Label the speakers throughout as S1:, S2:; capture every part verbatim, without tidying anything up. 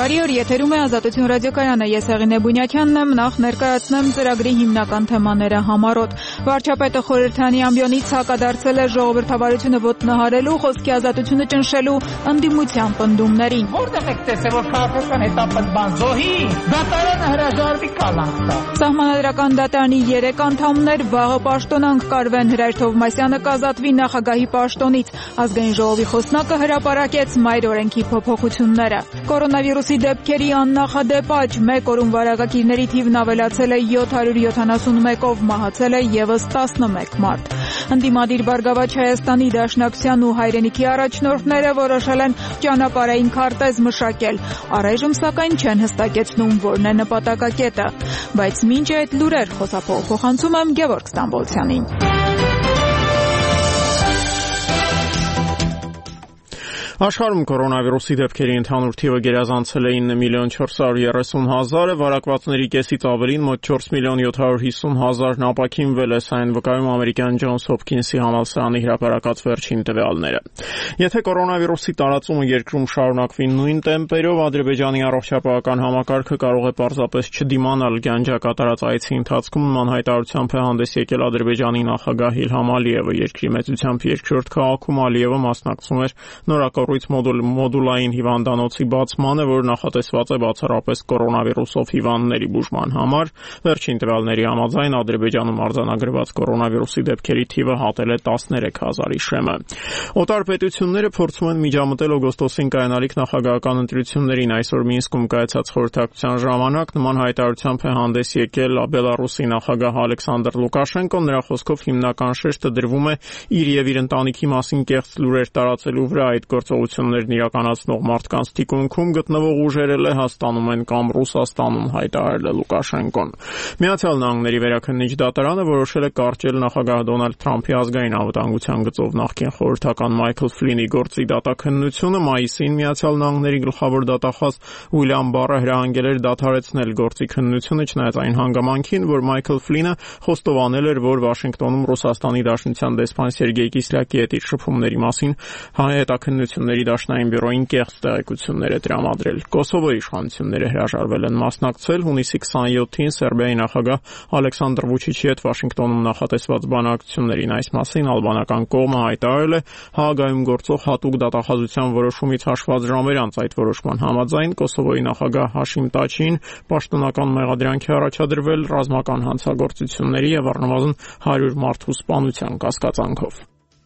S1: Բարի օր, եթերում է Ազատություն ռադիոկայանը, ես Եղինե Բունյակյանն եմ, նախ ներկայացնեմ ծրագրի հիմնական թեմաները համառոտ։ Վարչապետը խորհրդանի ամբիոնից հակադարձել է ժողովրդավարությունը ոտնահարելու, խոսքի ազատությունը ճնշելու ընդդիմության պնդումներին։
S2: Որտեղ եք տեսել, որ քաղաքական հետապնդման զոհի դատարանը հրաժարվի կալանք տա։
S1: Սահմանադրական դատարանի երեք անդամներ վաղը պաշտոնանք կարվեն, Հրայր Թովմասյանը կազատվի նախագահի պաշտոնից, Ազգային ժողովի խոսնակը հրապարակեց մայր օրենքի փոփոխությունները։ Կորոնավիրուսի դեպքերի աննախադեպ աճ, մեկ օրում վարակագիրների թիվն ավելացել է յոթ հարյուր յոթանասունմեկով, մահացել է եւս տասնմեկ մարդ։ Ընդդիմադիր Բարգավաճ Հայաստանի Դաշնակցության ու Հայրենիքի առաջնորդները որոշել են ճանապարհային քարտեզ մշակել։ Առայժմ սակայն չեն հստակեցնում որն է նպատակակետը։ Բայց մինչ այդ լուրեր խոսափող փոխանցում եմ Գևորգ Ստամբոլցյանին։
S3: Աշխարհում կորոնավիրուսի դեպքերի ընդհանուր թիվը գերազանցել է ինը միլիոն չորս հարյուր երեսուն հազարը, վարակվածների կեսից ավելին մոտ չորս միլիոն յոթ հարյուր հիսուն հազարն ապաքինվել է, այն վկայում ամերիկյան Ջոնս Հոփքինսի համալսարանի հրապարակած վերջին տվյալները։ Եթե կորոնավիրուսի տարածումը երկրում շարունակվի նույն տեմպերով, Ադրբեջանի առողջապահական համակարգը կարող է պարզապես չդիմանալ գանջա կատարած այցի ընթացքում նման հայտարարությամբ է հանդես եկել Ադրբեջանի նախագահ Իլհամ Ալիևը, երկրի մեծությամբ երկրորդ քաղաքում Ալիևը մասնակցում էր նորակառույց մոդուլային հիվանդանոցի բացմանը, որ նախատեսված է բացառապես կորոնավիրուսով հիվանդների բուժման համար։ Վերջին տվյալների համաձայն Ադրբեջանում արձանագրված կորոնավիրուսի դեպքերի թիվը հատել է տասներեք հազարի շեմը։ Օտար պետությունները փորձում են միջամտել օգոստոսին կայանալիք նախագահական ընտրություններին։ Այսօր Մինսկում կայացած խորհրդակցության ժամանակ նման հայտարարությամբ է հանդես եկել Բելարուսի նախագահ Ալեքսանդր Լուկաշենկոն։ Նրա խոսքով հիմնական շեշտը դրվում է իր եւ իր ընտանիքի մասին կեղծ լուրեր տարածելու վրա։ Այդ գործողություններն իրականացնող մարդկանց թիկունքում գտնվող ուժերը Լեհաստանում են կամ Ռուսաստանում, հայտարարել է Լուկաշենկոն։ Միացյալ Նահանգների վերաքննիչ դատարանը որոշել է կարճել նախագահ Դոնալդ Թրամփի ազգային անվտանգության գծով նախկին խորհրդական Մայքլ Ֆլինի գործի դատաքննությունը։ Մայիսին Միացյալ Նահանգների գլխավոր դատախազ Ուիլյամ Բարը հրահանգել էր դադարեցնել գործի քննությունը, չնայած այն հանգամանքին, որ Մայքլ Ֆլինը խոստովանել էր, որ Վաշինգտոնում Ռուսաստանի Դաշնության դեսպան Սերգեյ Կիսլյակի հետ իր շփումների մասին հետաքննությունների դաշնային բյուրոյին կեղծ տեղեկություններ է տրամադրել։ Կոսովոյի իշխանությունները հրաժարվել են մասնակցել։ Հունիսի քսանյոթին Սերբիայի նախագահ Ալեքսանդր Վուչիչի հետ Վաշինգտոնում նախատեսված բանակցություններին այս մասին ալբանական կողմը հայտարարել է Հաագայում գործող հատուկ դատախազության որոշումից հաշված ժամեր անց։ Այդ որոշման համաձայն Կոսովոյի նախագահ Հաշիմ Տաչին պաշտոնական մեղադրանքի առաջադրվել ռազմական հանցագործությունների եւ առնվազն հարյուր մարդու սպանության կասկածանքով։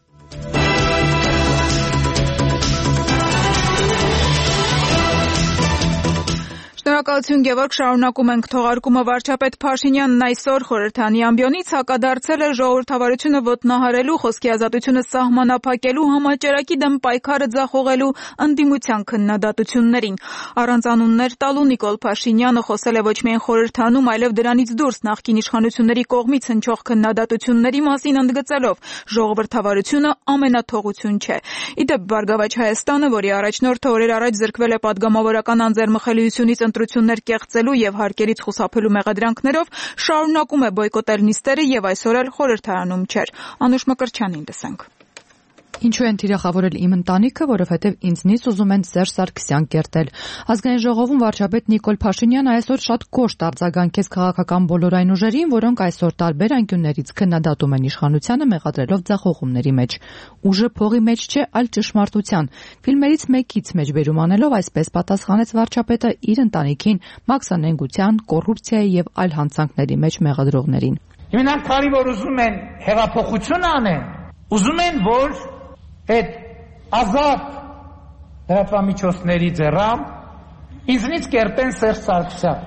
S1: Շնորհակալություն Գևորգ, շարունակում ենք թողարկումը։ Վարչապետ Փաշինյանն այսօր խորհրդանի ամբիոնից հակադարձել է ժողովրդավարությունը ոտնահարելու, խոսքի ազատությունը սահմանափակելու, համաճարակի դեմ պայքարը ձախողելու ընդդիմության քննադատություններին։ Առանց անուններ տալու Նիկոլ Փաշինյանը խոսել է ոչ միայն խորհրդանում, այլև դրանից դուրս նախկին իշխանությունների կողմից հնչող քննադատությունների մասին, ընդգծելով ժողովրդավարությունը ամենաթողություն չէ։ Իդեպ Բարգավաճ Հայաստանը, որի առաջնորդը օրեր առաջ զրկվել է падգամավորական անձեռմխելիությունից ընտրություններ կեղծելու եւ հարկերից խուսափելու մեղադրանքներով, շարունակում է բոյկոտել նիստերը եւ այսօր էլ խորհրդարանում չէր։ Անուշ Մկրտչյանին տեսանք։
S4: Ինչու են թիրախավորել իմ ընտանիքը, որովհետև ինձնից ուզում են Սերժ Սարգսյան կերտել։ Ազգային ժողովում վարչապետ Նիկոլ Փաշինյանը այսօր շատ կոշտ արձագանքեց քաղաքական բոլոր այն ուժերին, որոնք այսօր տարբեր անկյուններից քննադատում են իշխանությանը, մեղադրելով ձախողումների մեջ։ Ուժը փողի մեջ չէ, այլ ճշմարտության։ Ֆիլմերից մեկից մեջբերում անելով այսպես պատասխանեց վարչապետը իր ընտանիքին մաքսանենգության, կոռուպցիայի եւ այլ հանցանքների մեջ մեղադրողներին։
S2: Իրանք քանի որ ուզում են հեղափոխություն անեն, ուզում են որ այդ ազատ լրատվամիջոցների ձեռամբ ինձնից կերտեն Սերժ Սարգսյան,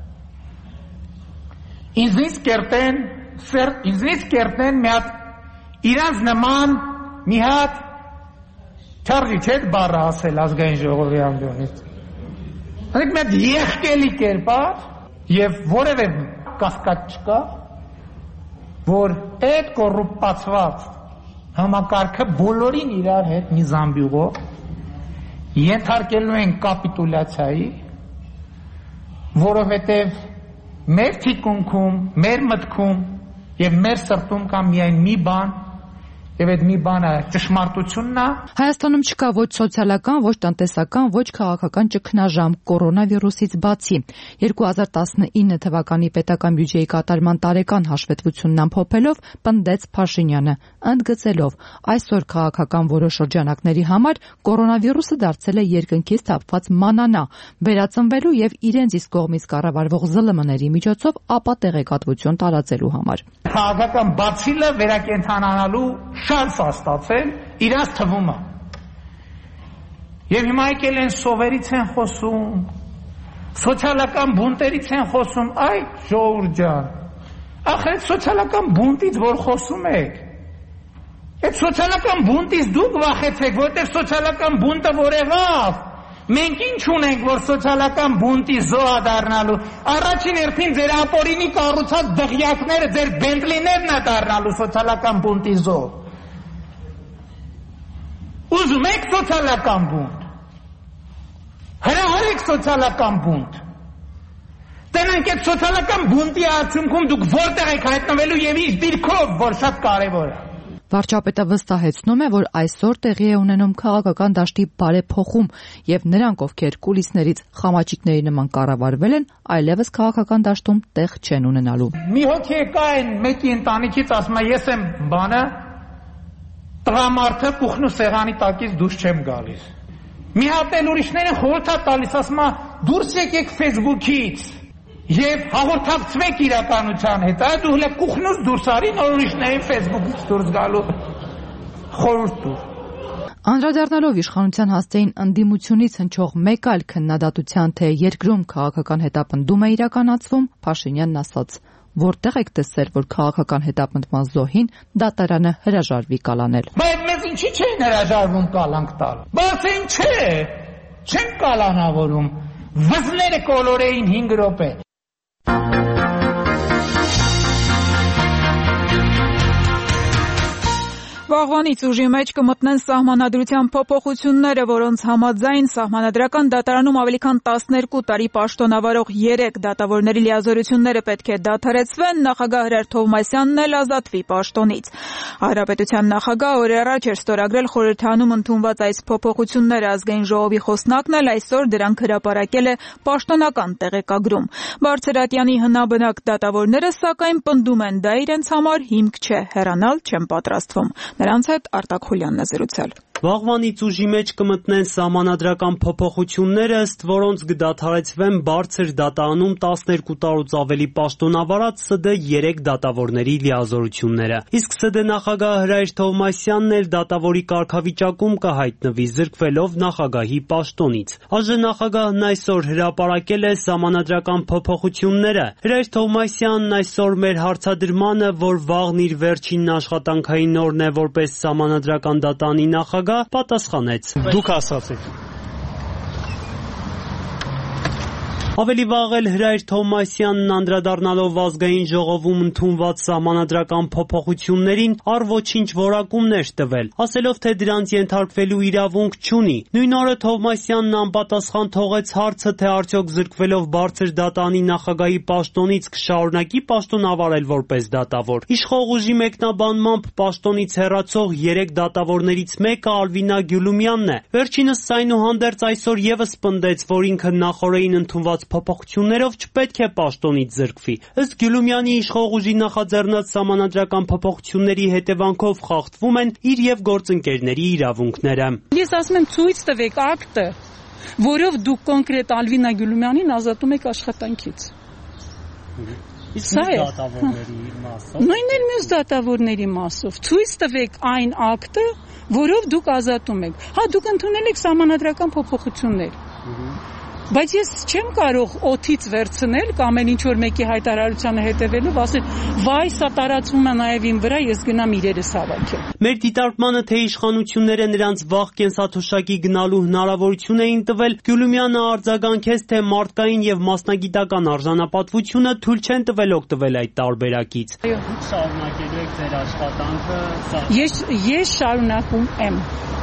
S2: ինձնից կերտեն ինձնից կերտեն մի հատ իրանց նման մի հատ Չարլի չէ բառը ասել ազգային ժողովի ամբիոնից, այնք մի հատ եղկելի կերպար եւ որևէ կասկած չկա, որ այդ կոռուպացված համակարգը բոլորին իրար հետ մի զամբյուղով ենթարկելու են կապիտուլյացիայի, որովհետև մեր թիկունքում, մեր մտքում եւ մեր սրտում կա միայն մի բան, Եվ այդ մի բանը ճշմարտությունն է։
S4: Հայաստանում չկա ոչ սոցիալական, ոչ տնտեսական, ոչ քաղաքական ճգնաժամ կորոնավիրուսից բացի։ երկու հազար տասնինը թվականի պետական բյուջեի կատարման տարեկան հաշվետվությունն ամփոփելով պնդեց Փաշինյանը, ընդգծելով այսօր քաղաքական որոշ շրջանակների համար կորոնավիրուսը դարձել է երկնքից թափված մանանա, վերածնվելու եւ իրենց իսկ կողմից կառավարվող զլմ-ների միջոցով ապատեղեկատվություն տարածելու համար։
S2: Քաղաքական բացիլը վերակենդանանալու շանս ստացել իրաց թվում է։ Եվ հիմա եկել են սովերից են խոսում, սոցիալական բունտերից են խոսում, այ ժողովուրդ ջան, ախր այդ սոցիալական բունտից որ խոսում եք, այդ սոցիալական բունտից դուք վախեցեք, որտեղ սոցիալական բունտը որ եղավ, մենք ինչ ունենք, որ սոցիալական բունտի զոհ դառնալու, առաջին հերթին ձեր ապօրինի կառուցած դղյակները, ձեր բենտլիներն է դառնալու սոցիալական բունտի զոհ։ Ուզում եք սոցիալական բունտ, հրահարեք սոցիալական բունտ, տենանք այդ սոցիալական բունտի արդյունքում դուք որտեղ եք հայտնվելու եւ ինչ դիրքով, որ շատ կարեւոր է։
S4: Վարչապետը վստահեցնում է, որ այսօր տեղի է ունենում քաղաքական դաշտի բարեփոխում եւ նրանք, ովքեր կուլիսներից խամաճիկների նման կառավարվել են, այլևս քաղաքական դաշտում տեղ չեն ունենալու։
S2: Մի հոգի կա այն մեկի ընտանիքից ասում է, ես եմ բանը, տղամարդը կուխն ու սեղանի տակից դուրս չեմ գալիս։ Մի հատ էլ ուրիշները խորհուրդ է տալիս, ասում է, դուրս եկեք Facebook-ից եւ հաղորդակցվեք իրականության հետ, այ դու հենց կուխնուց դուրս արի, նոր ուրիշներին Facebook-ից դուրս գալու խորհուրդ տուր։
S4: Անդրադառնալով իշխանության հաստեին ընդդիմությունից հնչող մեկ այլ քննադատության, թե երկրում քաղաքական հետապնդում է իրականացվում, Փաշինյանն ասաց. Որտեղ եք տեսել, որ քաղաքական հետապնդման զոհին դատարանը հրաժարվի կալանել։
S2: Բայց մեզ ինչի չեն հրաժարվում կալանք տալ։ Բայց ինչ չէ, չեն կալանավորում։ Վզները կոլորեին հինգ րոպե։
S1: Վաղվանից ուժի մեջ կմտնեն սահմանադրության փոփոխությունները, որոնց համաձայն սահմանադրական դատարանում ավելի քան տասներկու տարի պաշտոնավարող երեք դատավորների լիազորությունները պետք է դադարեցվեն, նախագահ Հրայր Թովմասյանն էլ ազատվի պաշտոնից։ Հանրապետության նախագահը օրեր առաջ էր ստորագրել խորհրդարանում ընդունված այս փոփոխությունները, ազգային ժողովի խոսնակն էլ այսօր դրանք հրապարակել է պաշտոնական տեղեկագրում։ Բարձրատյանի հնաբնակ դատավորները սակայն պնդում են, դա իրենց համար հիմք չէ, հեռանալ չեն պատրաստվում։ Նրանց հետ Արտակ Խուլյանն է զրուցել։
S5: Վաղվանից ուժի մեջ կմտնեն սահմանադրական փոփոխությունները, ըստ որոնց կդադարեցվեն բարձր դատարանում տասներկու տարուց ավելի պաշտոնավարած ՍԴ երեք դատավորների լիազորությունները։ Իսկ ՍԴ նախագահ Հրայր Թովմասյանն էլ դատավորի կարգավիճակում կհայտնվի, զրկվելով նախագահի պաշտոնից։ ԱԺ նախագահն այսօր հրապարակել է սահմանադրական փոփոխությունները։ Հրայր Թովմասյանն այսօր մեր հարցադրմանը, որ վաղն իր վերջին աշխատանքային օրն է որպես սահմանադրական դատարանի նախագահ, պատասխանեց.
S6: Դուք ասացեք։
S5: Ավելի վաղ էլ Հրայր Թովմասյանն անդրադառնալով ազգային ժողովում ընդունված սահմանադրական փոփոխություններին առ ոչինչ որակումներ տվել, ասելով, թե դրանց ենթարկվելու իրավունք չունի։ Նույն օրը Թովմասյանն անպատասխան թողեց հարցը, թե արդյոք զրկվելով բարձր դատարանի նախագահի պաշտոնից կշարունակի պաշտոնավարել որպես դատավոր։ Իշխող ուժի մեկնաբանմամբ պաշտոնից հեռացող երեք դատավորներից մեկը Ալվինա Գյուլումյանն է։ Վերջինս այնուհանդերձ այսօր եւս պնդեց, որ ինքը նախորդին ընդունված փոփոխություններով չպետք է պաշտոնից զրկվի։ Ըստ Գյուլումյանի իշխող ուժի նախաձեռնած սահմանադրական փոփոխությունների հետևանքով խախտվում են իր եւ գործընկերների իրավունքները։
S7: Ես ասում եմ ցույց տվեք ակտը, որով դուք կոնկրետ Ալվինա Գյուլումյանին ազատում եք աշխատանքից։
S5: Իսկ դատավորների մասով։
S7: Նույնն էլ մյուս դատավորների մասով։ Ցույց տվեք այն ակտը, որով դուք ազատում եք։ Հա, դուք ընդունել եք սահմանադրական փոփոխություններ։ Բայց ես չեմ կարող օդից վերցնել կամ էլ ինչ-որ մեկի հայտարարությանը հետևելով ասել, վայ, սա տարածվում է նաև իմ վրա, ես գնամ իրերս հավաքեմ։
S5: Մեր դիտարկմանը, թե իշխանությունները նրանց վաղ կենսաթոշակի գնալու հնարավորություն էին տվել, Գյուլումյանը արձագանքեց, թե մարդկային եւ մասնագիտական արժանապատվությունը թույլ չեն տվել օգտվել այդ տարբերակից։
S6: Դուք շարունակելու եք ձեր աշխատանքը։
S7: Ես ես շարունակում եմ։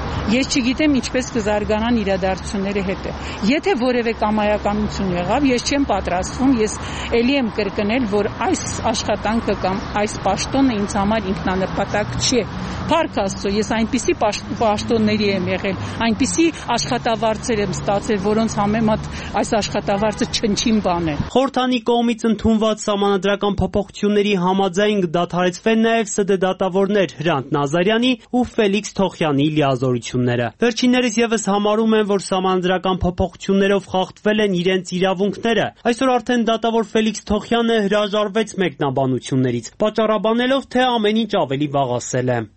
S7: Ես չգիտեմ ինչպես կզարգանան իրադարձությունները հետը։ Եթե որևէ կամայականություն եղավ, ես չեմ պատրաստվում, ես ելի եմ կրկնել, որ այս աշխատանքը կամ այս պաշտոնը ինձ համար ինքնանպատակ չէ։ Փառք Աստծո, ես այնպիսի պաշտոնների եմ եղել, այնպիսի աշխատավարձեր եմ ստացել, որոնց համեմատ այս աշխատավարձը չնչին բան է։
S5: Խորհրդանի կողմից ընդունված սահմանադրական փոփոխությունների համաձայն կդադարեցվեն նաև ՍԴ դատավորներ Հրանտ Նազարյանի ու Ֆելիքս Թոխյանի լիազորությունները։ Վերջիններս եւս համարում են, որ սահմանադրական փոփոխություններով խախտվել են իրենց իրավունքները։ Այսօր արդեն դատավոր Ֆելիքս Թոխյանը հրաժարվեց մեկնաբանություններից, պատճառաբանելով, թե ամեն ինչ ավելի վաղացել է։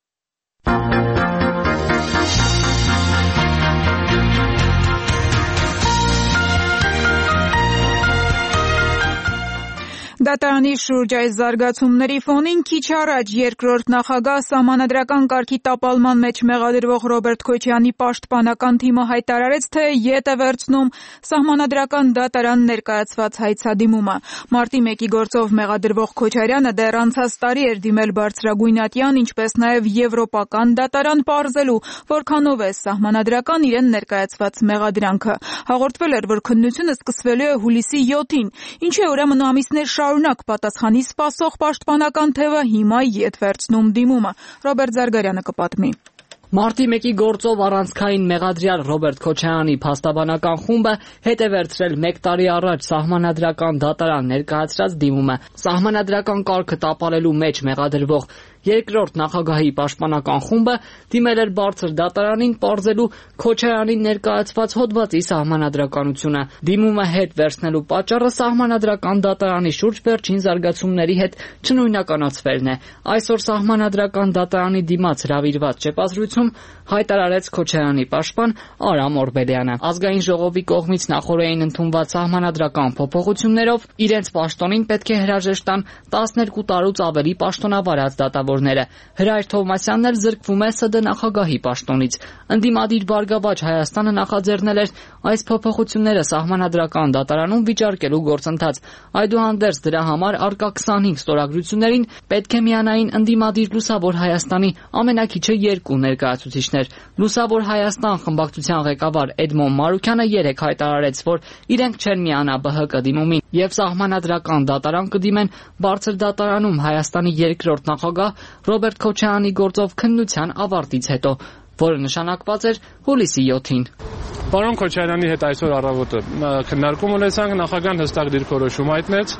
S1: Դատարանի շուրջ այս զարգացումների ֆոնին քիչ առաջ երկրորդ նախագահ սահմանադրական կարգի տապալման մեջ մեղադրվող Ռոբերտ Քոչարյանի պաշտպանական թիմը հայտարարեց, թե ետ է վերցնում սահմանադրական դատարան ներկայացված հայցադիմումը։ Մարտի մեկի գործով մեղադրվող Քոչարյանը դեռ անցած տարի էր դիմել բարձրագույն ատյան, ինչպես նաև եվրոպական դատարան պարզելու, որքանով է սահմանադրական իրեն ներկայացված մեղադրանքը։ Հաղորդվել էր, որ քննությունը սկսվելու է հուլիսի յոթին, ինչու է ուրեմն ամիսներ շարունակ պատասխանի սպասող պաշտպանական թևը հիմա ետ վերցնում դիմումը։ Ռոբերտ Զարգարյանը կպատմի։
S6: Մարտի մեկի գործով առանցքային մեղադրյալ Ռոբերտ Քոչարյանի փաստաբանական խումբը հետ է վերցրել մեկ տարի առաջ սահմանադրական դատարան ներկայացրած դիմումը։ Սահմանադրական կարգը տապալելու մեջ մեղադրվող երկրորդ նախագահի պաշտպանական խումբը դիմել էր բարձր դատարանին պարզելու Քոչարյանին ներկայացված հոդվածի սահմանադրականությունը։ Դիմումը հետ վերցնելու պատճառը սահմանադրական դատարանի շուրջ վերջին զարգացումների հետ չնույնականացվելն է։ Այսօր սահմանադրական դատարանի դիմաց հրավիրված ճեպազրույցում հայտարարեց Քոչարյանի պաշտպան Արամ Օրբելյանը։ Ազգային ժողովի կողմից նախորդին ընդունված սահմանադրական փոփոխություններով իրենց պաշտոնին պետք է հրաժեշտ տան տասներկու տարուց ավելի պաշտոնավարած դատավորները։ Հրայր Թովմասյանն էլ զրկվում է ՍԴ նախագահի պաշտոնից։ Ընդդիմադիր Բարգավաճ Հայաստանը նախաձեռնել էր այս փոփոխությունները սահմանադրական դատարանում վիճարկելու գործընթաց։ Այդուհանդերձ դրա համար արկա քսանհինգ ստորագրություններին պետք է միանային ընդդիմադիր Լուսավոր Հայաստանի ամենակիչը երկու ներկայացուցիչներ։ Լուսավոր Հայաստան խմբակցության ղեկավար Էդմոն Մարուքյանը երեկ հայտարարեց, որ իրենք չեն միանա ԲՀԿ դիմումին եւ սահմանադրական դատարան կդիմեն բարձր դատարանում Հայաստանի երկրորդ նախագահ Ռոբերտ Քոչարյանի գործով քննության ավարտից հետո, որը նշանակված էր հուլիսի յոթին։
S8: Պարոն Քոչարյանի հետ այսօր առավոտը քննարկում ունեցանք, նախագահան հստակ դիրքորոշում հայտնեց,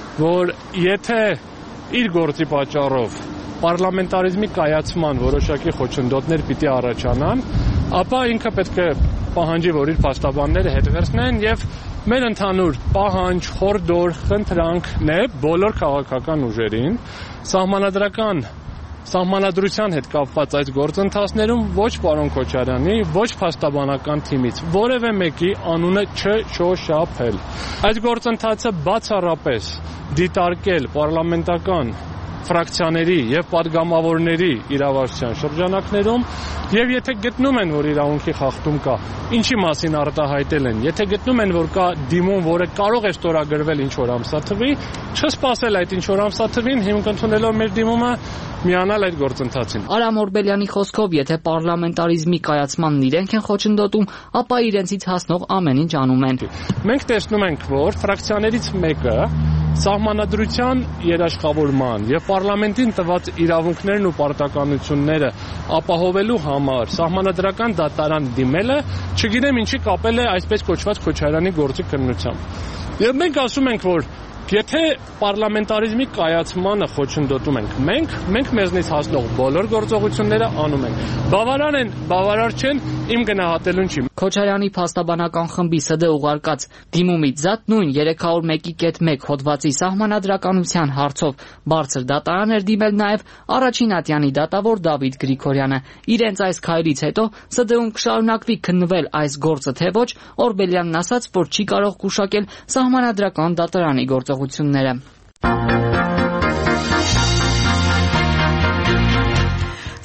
S8: որ եթե իր գործի պատճառով պարլամենտարիզմի կայացման որոշակի խոչընդոտներ պիտի առաջանան, ապա ինքը պետք է պահանջի, որ իր փաստաբանները հետ վերցնեն եւ մեր ընդհանուր պահանջ, խորհուրդ, խնդրանքն է բոլոր քաղաքական ուժերին սահմանադրական Սահմանադրության հետ կապված այս գործընթացներում ոչ պարոն Քոչարյանի, ոչ փաստաբանական թիմից որևէ մեկի անունը չշոշափել։ Այս գործընթացը բացառապես դիտարկել պարլամենտական ֆրակցիաների եւ падգամավորների իրավասության շրջանակներում եւ եթե գտնում են, որ իրավունքի խախտում կա, ինչի մասին արտահայտել են, եթե գտնում են, որ կա դիմում, որը կարող է ստորագրվել ինչ որ ամսաթվի, չսպասել այդ ինչ որ ամսաթվին, հիմք ընդունելով մեր դիմումը միանալ այդ գործընթացին։
S6: Արամ Օրբելյանի խոսքով, եթե պարլամենտարիզմի կայացմանն իրենք են խոչընդոտում, ապա իրենցից հասնող ամեն ինչ անում են։
S8: Մենք տեսնում ենք, որ ֆրակցիաներից մեկը սահմանադրության երաշխավորման եւ պարլամենտին տված իրավունքներն ու պարտականությունները ապահովելու համար սահմանադրական դատարան դիմելը, չգիտեմ ինչի կապել է այսպես կոչված Քոչարյանի գործի քննությամբ։ Եվ մենք ասում ենք, որ եթե պարլամենտարիզմի կայացմանը խոչընդոտում ենք մենք, մենք մեզնից հասնող բոլոր գործողությունները անում ենք։ Բավարար են, բավարար չեն, իմ գնահատելուն չի։
S6: Քոչարյանի փաստաբանական խմբի ՍԴ ուղարկած դիմումից զատ նույն երեք հարյուր մեկ կետ մեկ հոդվածի սահմանադրականության հարցով բարձր դատարան էր դիմել նաև առաջին ատյանի դատավոր Դավիթ Գրիգորյանը։ Իրենց այս քայլից հետո ՍԴ-ում կշարունակվի քննվել այս գործը թե ոչ, Օրբելյանն ասաց, որ չի կարող գուշակել սահմանադրական դատարանի գործողությունները։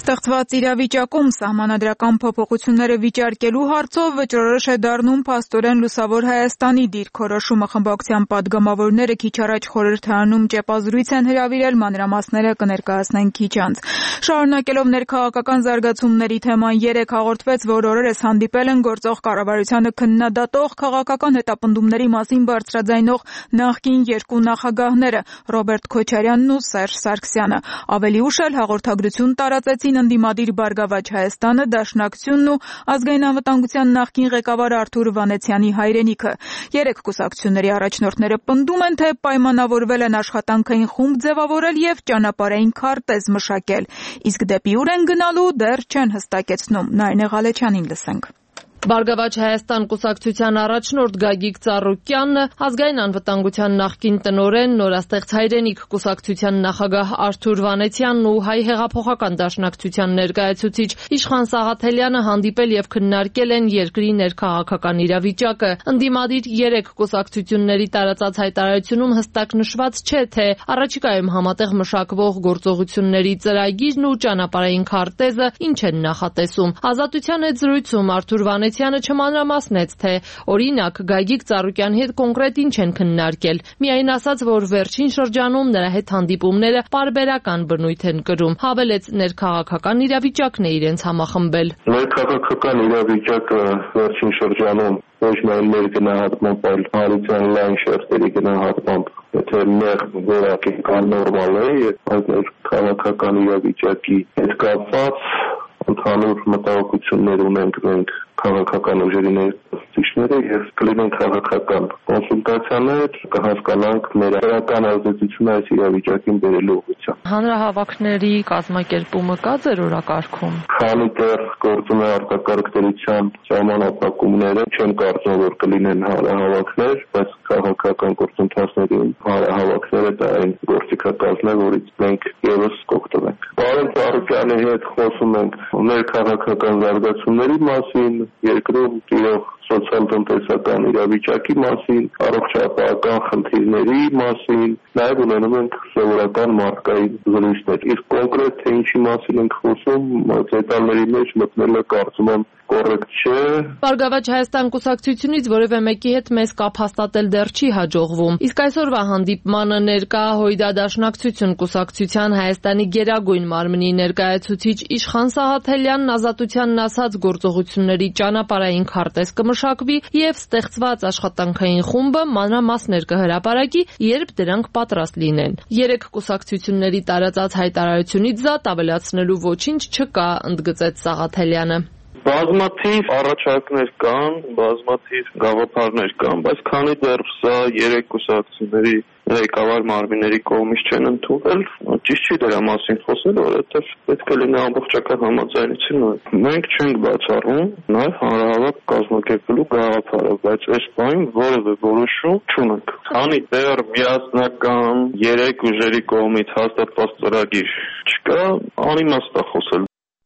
S1: Ստեղծված իրավիճակում սահմանադրական փոփոխությունները վիճարկելու հարցով վճռորոշ է դառնում փաստորեն Լուսավոր Հայաստանի դիրքորոշումը խմբակցության падգամավորները քիչ առաջ խորհրդարանում ճեպազրույց են հրավիրել, մանրամասները կներկայացնեն քիչ անց։ Շարունակելով ներքաղաքական զարգացումների թեման երեկ հաղորդվեց, որ օրերս հանդիպել են գործող կառավարությանը քննադատող քաղաքական հետապնդումների մասին բարձրաձայնող նախկին երկու նախագահները Ռոբերտ Քոչարյանն ու Սերժ Սարգսյանը։ Ավելի ուշ էլ հաղորդագրություն տարածեցին ընդդիմադիր Բարգավաճ Հայաստանը, Դաշնակցությունն ու Ազգային անվտանգության նախկին ղեկավար Արթուր Վանեցյանի հայրենիքը։ Երեք կուսակցությունների առաջնորդները պնդում են, թե պայմանավորվել են աշխատանքային խումբ ձևավորել եւ ճանապարհային քարտեզ մշակել, իսկ դեպի ուր են գնալու դեռ չեն հստակեցնում։ Նարինե Ղալեչյանին լսենք։
S9: Բարգավաճ Հայաստան կուսակցության առաջնորդ Գագիկ Ծառուկյանն, Ազգային անվտանգության նախկին տնօրեն, Նորաստեղծ հայրենիք կուսակցության նախագահ Արթուր Վանեցյանն ու Հայ հեղափոխական դաշնակցության ներկայացուցիչ Իշխան Սաղաթելյանը հանդիպել եւ քննարկել են երկրի ներքաղաքական իրավիճակը։ Ընդդիմադիր երեք կուսակցությունների տարածած հայտարարությունում հստակ նշված չէ, թե առաջիկայում համատեղ մշակվող գործողությունների ծրագիրն ու ճանապարհային քարտեզը ինչ են նախատեսում։ Ազատության հետ զրույցում Արթուր Վանեցյանը չմանրամասնեց, թե օրինակ Գագիկ Ծառուկյանի հետ կոնկրետ ինչ են քննարկել։ Միայն ասաց, որ վերջին շրջանում նրա հետ հանդիպումները պարբերական բնույթ են կրում։ Հավելեց, ներքաղաքական իրավիճակն է իրենց համախմբել։
S10: Ներքաղաքական իրավիճակը վերջին շրջանում ոչ միայն մեր գնահատմամբ, այլ հանրության լայն շերտերի գնահատմամբ, եթե մեր որակի կան նորմալ է, այդ ներքաղաքական իրավիճակի հետ կապված ընդհանուր մտահոգություններ ունենք մենք քաղաքական ուժերի ներկայացուցիչները եւ կլինեն քաղաքական կոնսուլտացիաներ, կհասկանանք մեր իրական ազդեցությունը այս իրավիճակին բերելու ուղղությամբ։
S9: Հանրահավաքների կազմակերպումը կա ձեր օրակարգում։ Քանի
S10: դեռ գործում է արտակարգ դրության ժամանակակումները, չեմ կարծում որ կլինեն հանրահավաքներ, բայց քաղաքական գործընթացներում հանրահավաքները դա այն գործիքակազմն է, որից մենք եւս կօգտվենք։ Բարեն Ծառուկյանի հետ խոսում ենք ներքաղաքական զարգացումների մասին, երկրում տիրող սոցիալ-տնտեսական իրավիճակի մասին, առողջապահական խնդիրների մասին, նաև ունենում ենք սովորական մարդկային զրույցներ։ Իսկ կոնկրետ թե ինչի մասին ենք խոսում, դետալների մեջ մտնելը կարծում եմ կոռեկտ չէ։
S9: Բարգավաճ Հայաստան կուսակցությունից որևէ մեկի հետ մեզ կապ հաստատել դեռ չի հաջողվում։ Իսկ այսօրվա հանդիպմանը ներկա Հույդա Դաշնակցություն կուսակցության Հայաստանի գերագույն մարմնի ներկայացուցիչ Իշխան Սաղաթելյանն Ազատությանն ասաց գործողությունների ճանապարհային քարտեզ կմշակվի եւ ստեղծված աշխատանքային խումբը մանրամասներ կհրապարակի, երբ դրանք պատրաստ լինեն։ Երեք կուսակցությունների տարածած հայտարարությունից զատ ավելացնելու ոչինչ չկա, ընդգծեց Սաղաթելյանը։
S10: Բազմաթիվ առաջարկներ կան, բազմաթիվ գաղափարներ կան, բայց քանի դեռ սա երեք կուսակցությունների ղեկավար մարմինների կողմից չեն ընդունվել, ճիշտ չի դրա մասին խոսել, որովհետև պետք է լինի ամբողջական համաձայնություն։ Մենք չենք բացառում նաև հանրահավաք կազմակերպելու գաղափարը, բայց այս բանին որևէ որոշում չունենք։ Քանի դեռ միասնական երեք ուժերի կողմից հաստատված ծրագիր չկա, անիմաստ է խոսել։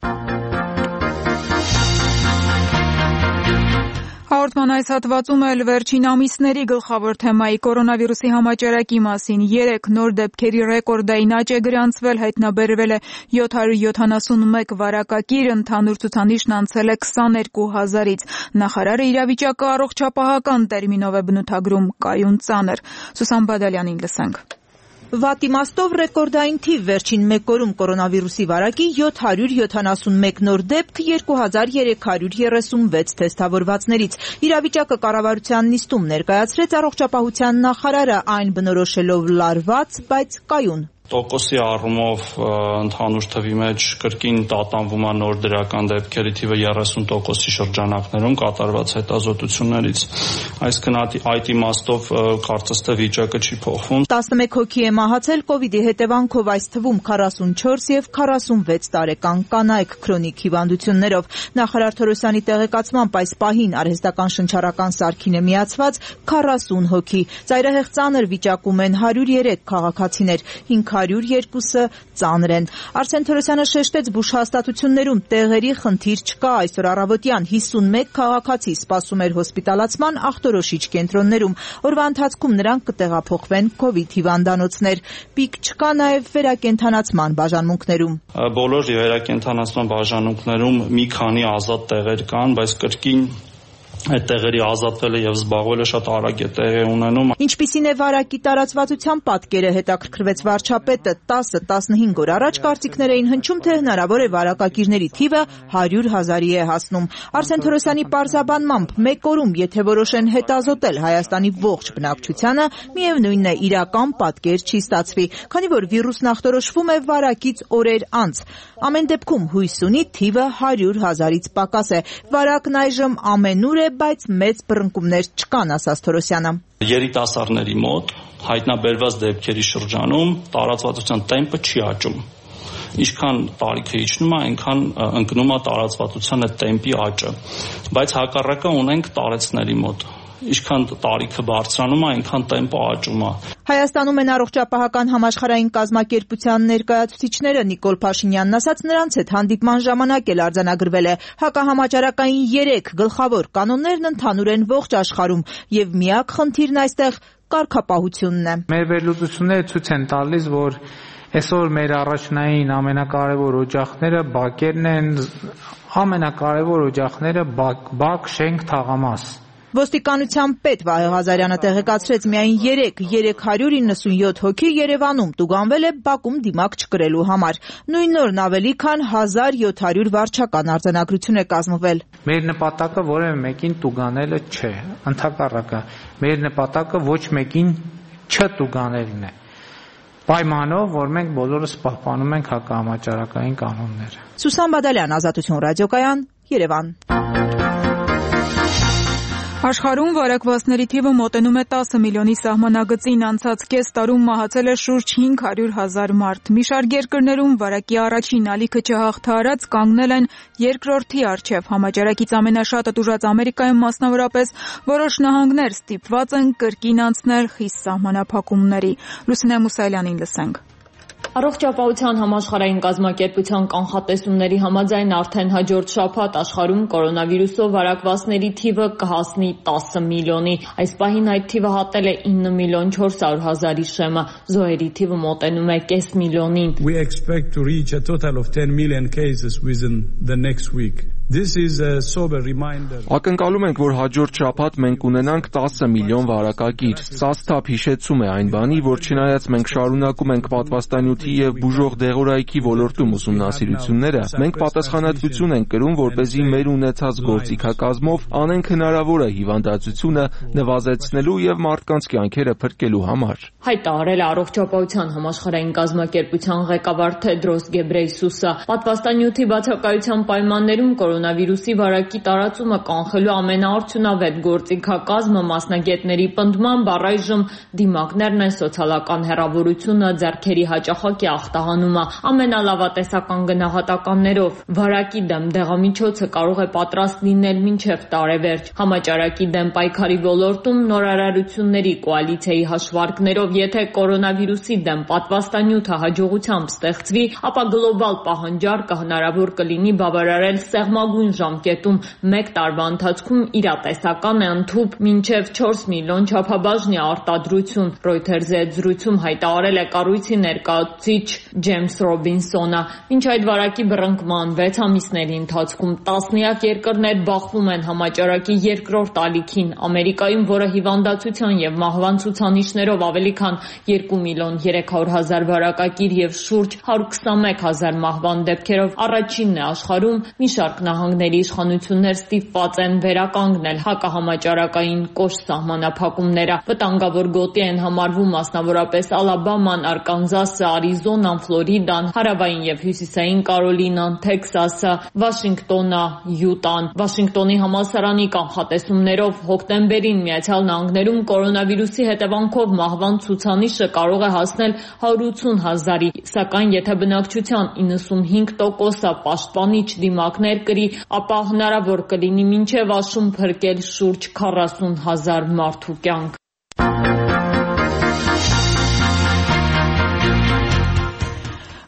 S1: Հաղորդման այս հատվածում էլ վերջին ամիսների գլխավոր թեմայի կորոնավիրուսի համաճարակի մասին երեք նոր դեպքերի ռեկորդային աճ է գրանցվել, հայտնաբերվել է յոթ հարյուր յոթանասունմեկ վարակակիր, ընդհանուր ցուցանիշն անցել է քսաներկու հազարից։ Նախարարը իրավիճակը առողջապահական տերմինով է բնութագրում կայուն ծանր։ Սուսան Բադալյանին լսենք։
S11: Վատ իմաստով ռեկորդային թիվ վերջին մեկ օրում կորոնավիրուսի վարակի յոթ հարյուր յոթանասունմեկ նոր դեպք երկու հազար երեք հարյուր երեսունվեց թեստավորվածներից։ Իրավիճակը կառավարության նիստում ներկայացրեց առողջապահության նախարարը, այն բնորոշելով լարված, բայց կայուն։
S12: Տոկոսի առումով ընդհանուր թվի մեջ կրկին տատանվում է նոր դրական դեպքերի թիվը երեսուն տոկոսի շրջանակներում կատարված հետազոտություններից։ Այսինքն այդ իմաստով կարծես թե վիճակը չի փոխվում։
S11: տասնմեկ հոգի է մահացել կովիդի հետևանքով, այս թվում քառասունչորս եւ քառասունվեց տարեկան կանայք քրոնիկ հիվանդություններով։ Նախարար Թորոսյանի տեղեկացմամբ այս պահին արհեստական շնչառական սարքին է միացված քառասուն հոգի։ Ծայրահեղ ծանր վիճակում են հարյուր երեք քաղաքացիներ, հինգ հարյուր երկուսը ծանր են։ Արսեն Թորոսյանը շեշտեց, բուժհաստատություններում տեղերի խնդիր չկա, այսօր առավոտյան հիսունմեկ քաղաքացի սպասում էր հոսպիտալացման ախտորոշիչ կենտրոններում, օրվա ընթացքում նրանք կտեղափոխվեն COVID հիվանդանոցներ, պիկ չկա նաև վերակենդանացման բաժանմունքներում։
S12: Բոլոր վերակենդանացման բաժանմունքներում մի քանի ազատ տեղեր կան, բայց կրկին այդ տեղերի ազատվելը եւ զբաղվելը շատ արագ է տեղի ունենում։
S11: Ինչպիսին է վարակի տարածվածության պատկերը, հետաքրքրվեց վարչապետը, տասը տասնհինգ օր առաջ կարծիքներ էին հնչում, թե հնարավոր է վարակակիրների թիվը հարյուր հազարի է հասնում։ Արսեն Թորոսյանի պարզաբանմամբ, մեկ օրում եթե որոշեն հետազոտել Հայաստանի ողջ բնակչությանը, միևնույնն է իրական պատկեր չի ստացվի, քանի որ վիրուսն ախտորոշվում է վարակից օրեր անց։ Ամեն դեպքում հույս ունի թիվը հարյուր հազարից պակաս է։ Վարակն այժմ ամենուր է, բայց մեծ բռնկումներ չկան, ասաց Թորոսյանը։
S12: Երիտասարդների մոտ հայտնաբերված դեպքերի շրջանում տարածվածության տեմպը չի աճում։ Ինչքան տարիքը իջնում է, այնքան ընկնում է տարածվածության այդ տեմպի աճը։ Բայց հակառակը ունենք տարեցների մոտ։ Ինչքան տարիքը բարձրանում է, այնքան տեմպը աճում է։
S11: Հայաստանում են առողջապահական համաշխարհային կազմակերպության ներկայացուցիչները, Նիկոլ Փաշինյանն ասաց, նրանց հետ հանդիպման ժամանակ էլ արձանագրվել է հակահամաճարակային երեք գլխավոր կանոններն ընդհանուր են ողջ աշխարհում, եւ միակ խնդիրն այստեղ կարգապահությունն է։
S2: Մեր վերլուծությունները ցույց են տալիս, որ այսօր մեր առաջնային ամենակարևոր օջախները բակերն են, ամենակարևոր օջախները բակ, շենք, թաղամաս։
S11: Ոստիկանության պետ Վահե Ղազարյանը տեղեկացրեց, միայն երեք հարյուր իննսունյոթ հոգի Երևանում տուգանվել է բակում դիմակ չկրելու համար։ Նույն օրն ավելի քան հազար յոթ հարյուր վարչական արձանագրություն է կազմվել։
S2: Մեր նպատակը որևէ մեկին տուգանելը չէ, ընդհակառակը, մեր նպատակը ոչ մեկին չտուգանելն է։ Պայմանով, որ մենք բոլորս պահպանում ենք հակահամաճարակային կանոնները։
S11: Սուսան Բադալյան, Ազատություն ռադիոկայան, Երևան։
S1: Աշխարհում վարակվածների թիվը մոտենում է տասը միլիոնի սահմանագծին, անցած կես տարում մահացել է շուրջ հինգ հարյուր հազար մարդ։ Մի շարք երկրներում վարակի առաջին ալիքը չհաղթահարած կանգնել են երկրորդի առջև։ Համաճարակից ամենաշատը տուժած Ամերիկայում մասնավորապես որոշ նահանգներ ստիպված են կրկին անցնել խիստ սահմանափակումների։ Լուսինե Մուսայելյանին լսենք։
S9: Առողջապահության համաշխարհային կազմակերպության կանխատեսումների համաձայն արդեն հաջորդ շաբաթ աշխարհում կորոնավիրուսով վարակվածների թիվը կհասնի տասը միլիոնի։ Այս պահին այդ թիվը հատել է ինը միլիոն չորս հարյուր հազարի շեմը, զոհերի թիվը մոտենում է կես միլիոնին։
S13: We expect to reach a total of ten million cases within the next week. This is a sober reminder.
S14: Ակնկալում ենք, որ հաջորդ շաբաթ մենք ունենանք տասը միլիոն վարակակիր։ Սա ստապ հիշեցում է այն բանի, որ չնայած մենք շարունակում ենք պատվաստանյութի եւ բուժող դեղորայքի ոլորտում ուսումնասիրությունները, մենք պատասխանատվություն ենք կրում, որպեսզի մեր ունեցած գործիքակազմով անենք հնարավորը հիվանդացությունը նվազեցնելու եւ մարդկանց կյանքերը փրկելու համար։
S9: Հայտարարել է առողջապահության համաշխարհային կազմակերպության ղեկավար Թեդրոս Գեբրեյսուսը։ Պատվաստանյութի բացակայության պայմաններում կորոնավիրուսի վարակի տարածումը կանխելու ամենաարդյունավետ գործիքակազմը մասնագետների պնդմամբ առայժմ դիմակներն են սոցիալական հեռավորությունը, ձեռքերի հաճախակի ախտահանումը, ամենալավատեսական գնահատականներով։ Վարակի դեմ դեղամիջոցը կարող է պատրաստ լինել մինչև տարեվերջ։ Համաճարակի դեմ պայքարի ոլորտում նորարարությունների կոալիցիայի հաշվարկներով, եթե կորոնավիրուսի դեմ պատվաստանյութը հաջողությամբ ստեղծվի, ապա գլոբալ պահանջարկը հնարավոր կլինի բավարարել սեղմագույն ժամկետում մեկ տարվա ընթացքում իրատեսական է ընդհուպ մինչև չորս միլիոն չափաբաժնի արտադրություն։ Reuters-ի հետ զրույցում հայտարարել է կառույցի ներկայացուցիչ Ջեյմս Ռոբինսոնը։ Մինչ այդ վարակի բռնկման վեց ամիսների ընթացքում տասնյակ երկրներ բախվում են համաճարակի երկրորդ ալիքին։ Ամերիկայում, որը հիվանդացության եւ մահվան ցուցանիշներով ավելի քան երկու միլիոն երեք հարյուր հազար վարակակիր եւ շուրջ հարյուր քսանմեկ հազար մահվան դեպքերով առաջինն է աշխարհում, մի շարք նահանգների իշխանություններ ստիպված են վերականգնել հակահամաճարակային կոշտ սահմանափակումները։ Վտանգավոր գոտի են համարվում մասնավորապես Ալաբաման, Արկանզասը, Արիզոնան, Ֆլորիդան, Հարավային եւ Հյուսիսային Կարոլինան, Թեքսասը, Վաշինգտոնը, Յուտան։ Վաշինգտոնի համալսարանի կանխատեսումներով հոկտեմբերին Միացյալ Նահանգներում կորոնավիրուսի հետևանքով մահվան ցուցանիշը կարող է հասնել հարյուր ութուն հազարի, սակայն եթե բնակչության իննսունհինգ տոկոսը պաշտպանիչ դիմակներ կրի, ապա հնարավոր կլինի մինչև աշուն փրկել շուրջ քառասուն հազար մարդու կյանք։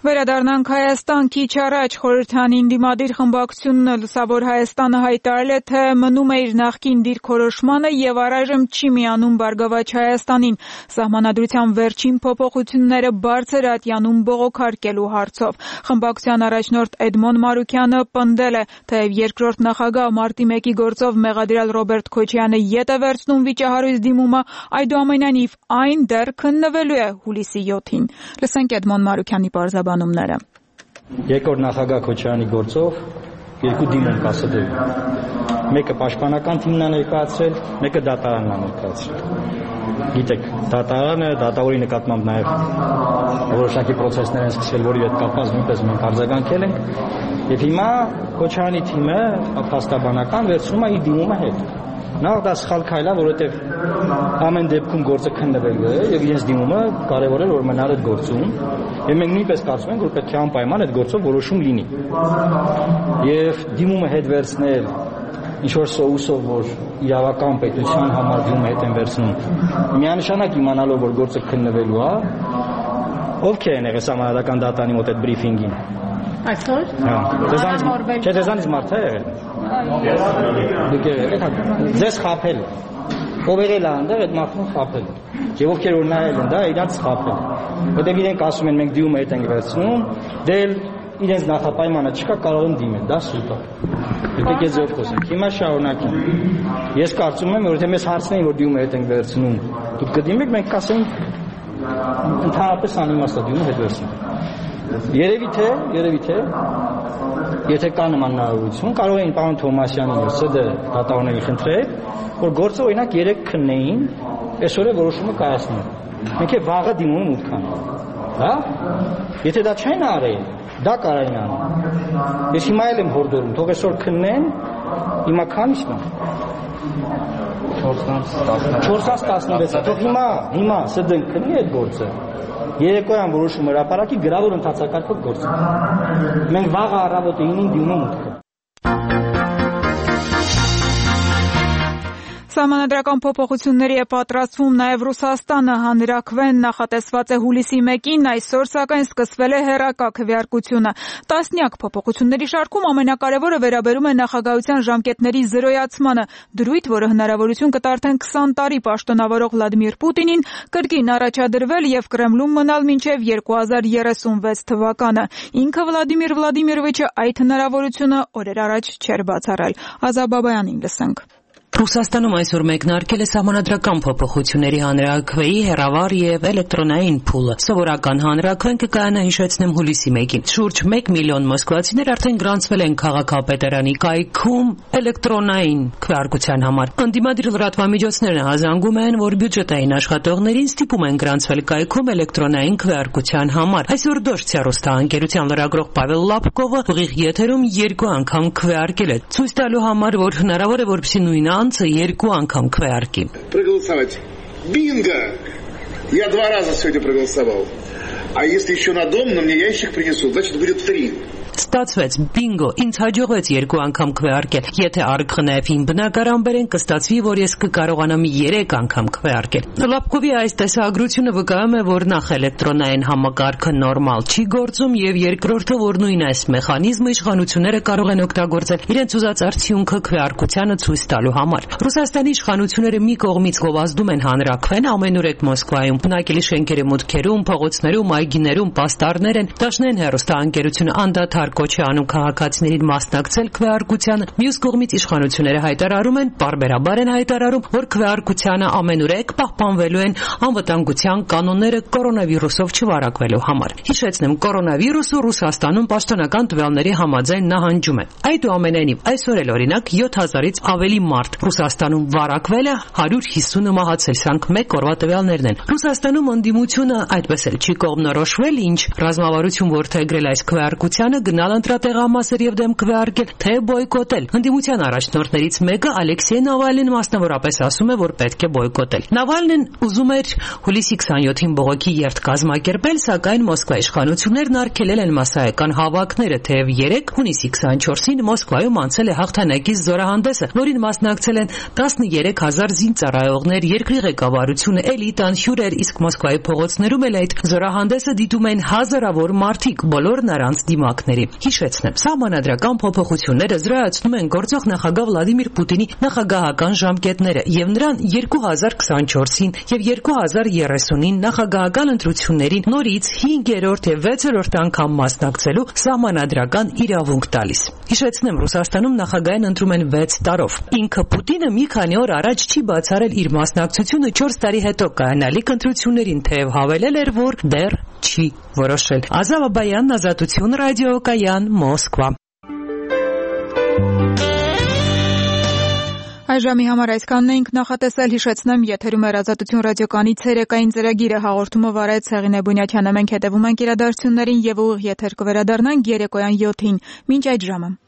S1: Վերադառնանք Հայաստան քիչ առաջ խորհրդանին դիմադիր խմբակցությունը Լուսավոր Հայաստանը հայտարարել է, թե մնում է իր նախկին դիրքորոշմանը եւ առայժմ չի միանում Բարգավաճ Հայաստանին սահմանադրության վերջին փոփոխությունները բարձր ատյանում բողոքարկելու հարցով։ Խմբակցության առաջնորդ Էդմոն Մարուկյանը պնդել է, թեև երկրորդ նախագահ մարտի մեկի գործով մեղադրյալ Ռոբերտ Քոչարյանը ետ է վերցնում վիճահարույց դիմումը, այդուամենայնիվ այն դեռ քննվելու է հուլիսի յոթին։ Լսենք Էդմոն Մարուկյանի պարզաբանումները։
S15: Երկրորդ նախագահ Քոչարյանի գործով երկու դիմում կա սդրել։ Մեկը պաշտպանական թիմն է ներկայացրել, մեկը դատարանն է ներկայացրել։ Գիտեք, դատարանը դատավորի նկատմամբ նաև որոշակի process-ներ են սկսել, որի հետ կապված նույնպես մենք արձագանքել ենք, եւ հիմա Քոչարյանի թիմը փաստաբանական վերցնում է իր դիմումը հետ։ Նախ դա սխալ քայլ է, որովհետև ամեն դեպքում գործը քննվելու է եւ իրենց դիմումը կարեւոր է որ մնալ այդ գործում եւ մենք նույնպես կարծում ենք որ պետք է անպայման այդ գործով որոշում լինի եւ դիմումը հետ վերցնել ինչ որ սոուսով որ իրավական պետության համար դիմումը հետ են վերցնում միանշանակ իմանալով որ գործը քննվելու է ովքեր են եղել համանդրական դատանի մոտ այդ բրիֆինգին այսօր չէ դեզանից մարդ է եղել դուք եղեք ձեզ խափել ով եղել է այնտեղ այդ մարդուն խափել եւ ովքեր որ նայել են դա իրանց խափել որտեղ իրենք ասում են մենք դիմումը հետ ենք վերցնում դել իրենց նախապայմանը չկա կարող են դիմել դա սուտ է եկեք ես ձեզ խոսենք հիմա շարունակենք ես կարծում եմ որ եթե մեզ հարցնեին որ դիմումը հետ ենք վերցնում դուք կդիմեք մենք կասենք ընդհանրապես անիմաստ է դիմումը հետ վերցնում Երևի թե, երևի թե, եթե կա նման հնարավորություն, կարող էին պարոն Թոմասյանին եւ ՍԴ դատավորների խնդրել, որ գործը օրինակ երեք քննեին, այսօր է որոշումը կայացնում։ Մենք է վաղը դիմում մուտք անենք։ Հա? Եթե դա չեն արել, դա կարային անել։ Ես հիմա էլ եմ հորդորում, թող այսօր քննեն, հիմա քանիսն է։ չորս տասնվեց, թող հիմա, հիմա ՍԴ-ն քննի այդ գործը։ Երեկոյան որոշում հրապարակի գրավոր ընթացակարգով գործում։ Մենք վաղը առավոտը ինին դիմում մուտքը։
S1: Սահմանադրական փոփոխությունների է պատրաստվում նաև Ռուսաստանը հանրաքվեն նախատեսված է հուլիսի մեկին, այսօր սակայն սկսվել է հեռակա քվեարկությունը։ Տասնյակ փոփոխությունների շարքում ամենակարևորը վերաբերում է նախագահության ժամկետների զրոյացմանը, դրույթ, որը հնարավորություն կտա արդեն քսան տարի պաշտոնավարող Վլադիմիր Պուտինին կրկին առաջադրվել եւ Կրեմլում մնալ մինչեւ երկու հազար երեսունվեց թվականը։ Ինքը Վլադիմիր Վլադիմիրովիչը այդ հնարավորությունը օրեր առաջ չէր բացառել։ Ազա Բաբայանին լսենք։
S16: Ռուսաստանում այսօր մեկնարկել է սահմանադրական փոփոխությունների հանրաքվեի հեռավար եւ էլեկտրոնային փուլը։ Սովորական հանրաքվեն կկայանա հիշեցնեմ հուլիսի մեկին։ Շուրջ մեկ միլիոն մոսկվացիներ արդեն գրանցվել են քաղաքապետարանի կայքում էլեկտրոնային քվեարկության համար։ Անդիմադիր լրատվամիջոցները հազանգում են, որ բյուջետային աշխատողներին ստիպում են գրանցվել կայքում էլեկտրոնային քվեարկության համար։ Այսօր Դոշցիա ռուստահանգերության լրագրող Պավել Լապկովը ուղիղ եթերում երկու անգամ քվեարկել է, ցույց տալու համար, որ հնարավոր է որպեսզի նույն անձը երկու անգամ քվեարկի։
S17: Проголосовать. Бинго! Я два раза сегодня проголосовал. А если еще на дом, на мне ящик принесут, значит будет три.
S16: Ստացվեց բինգո, ինձ հաջողվեց երկու անգամ քվեարկել։ Եթե արքխնայվին բնակարան բերեն, կստացվի, որ ես կկարողանամ երեք անգամ քվեարկել։ Լապկովի այս տեսագրությունը վկայում է, որ նախ էլեկտրոնային համակարգը նորմալ չի գործում եւ երկրորդը, որ նույն այս մեխանիզմը իշխանությունները կարող են օգտագործել իրենց ուզած արդյունքը քվեարկությանը ցույց տալու համար։ Ռուսաստանի իշխանությունները մի կողմից գովազդում են հանրաքվեն ամենուրեք Մոսկվայում, բնակելի շենքերի մուտքերում, փողոցներում, այգիներում պաստառներ են, դաշնային հեռուստաընկերությունը անդադար Քոչարյանում քաղաքացիներին մասնակցել քվեարկությանը, մյուս կողմից իշխանությունները հայտարարում են, պարբերաբար են հայտարարում, որ քվեարկությանը ամենուրեք պահպանվելու են անվտանգության կանոնները կորոնավիրուսով չվարակվելու համար։ Հիշեցնեմ, կորոնավիրուսը Ռուսաստանում պաշտոնական տվյալների համաձայն նահանջում է։ Այդուամենայնիվ այսօր էլ օրինակ յոթ հազարից ավելի մարդ Ռուսաստանում վարակվել է, հարյուր հիսունը մահացել, սրանք մեկ օրվա տվյալներն են։ Ռուսաստանում ընդդիմությունը այդպես էլ չի կողմնորոշվել, ինչ ռազմավարություն որդեգրել այս քվեարկությանը գնալ ընտրատեղամասեր եւ դեմ քվեարկել, թե բոյկոտել։ Ընդդիմության առաջնորդներից մեկը Ալեքսեյ Նավալնին մասնավորապես ասում է, որ պետք է բոյկոտել։ Նավալնին ուզում էր հուլիսի քսաներկուին բողոքի երթ կազմակերպել, սակայն Մոսկվայի իշխանություններն արգելել են մասսայական հավաքները, թեև երեկ հունիսի քսաներկուին Մոսկվայում անցել է հաղթանակի զորահանդեսը, որին մասնակցել են տասներեք հազար զինծառայողներ, երկրի ղեկավարությունը, էլիտան, հյուրեր, իսկ Մոսկվայի փողոցներում էլ այդ զորահանդեսը դիտում են հազարավոր մարդիկ, բոլորն առանց դիմակների։ Հիշեցնեմ, սահմանադրական փոփոխությունները զրոյացնում են գործող նախագահ Վլադիմիր Պուտինի նախագահական ժամկետները եւ նրան երկու հազար քսաներկուին եւ երկու հազար երեսունին նախագահական ընտրություններին նորից հինգերորդ եւ վեցերորդ անգամ մասնակցելու սահմանադրական իրավունք տալիս։ Հիշեցնեմ, Ռուսաստանում նախագահային ընտրում են վեց տարով։ Ինքը Պուտինը մի քանի օր առաջ չի բացառել իր մասնակցությունը չորս տարի հետո կայանալիք ընտրություններին, թեև հավելել էր, որ դեռ չի որոշել։ Ազավ Աբայան, Ազատություն ռադիոկայան, Մոսկվա։
S1: Այժմի համար այսքանն էինք նախատեսել, հիշեցնեմ, եթերում էր Ազատություն ռադիոկայանի ցերեկային ծրագիրը, հաղորդումը վարեց Հեղինե Բունյաթյանը, մենք հետևում ենք իրադարձություններին եւ ուղիղ եթեր կվերադառնանք երեկոյան յոթին, մինչ այդ ժամը։